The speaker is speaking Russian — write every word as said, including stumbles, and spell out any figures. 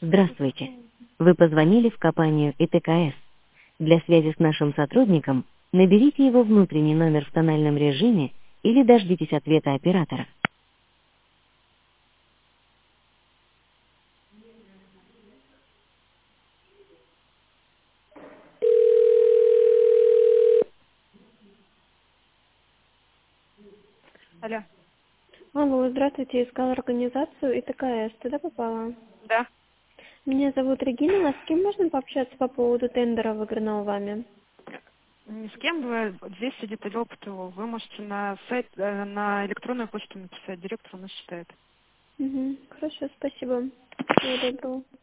Здравствуйте. Вы позвонили в компанию И Т К С. Для связи с нашим сотрудником наберите его внутренний номер в тональном режиме или дождитесь ответа оператора. Алло. Алло, здравствуйте, искала организацию И Т К С. Туда попала? Да. Меня зовут Регина, а с кем можно пообщаться по поводу тендера, выигранного вами? Ни с кем вы здесь сидит отдел П Т О. Вы можете на сайт, э, на электронную почту написать, директор у нас считает. Угу, хорошо, спасибо. Всего доброго.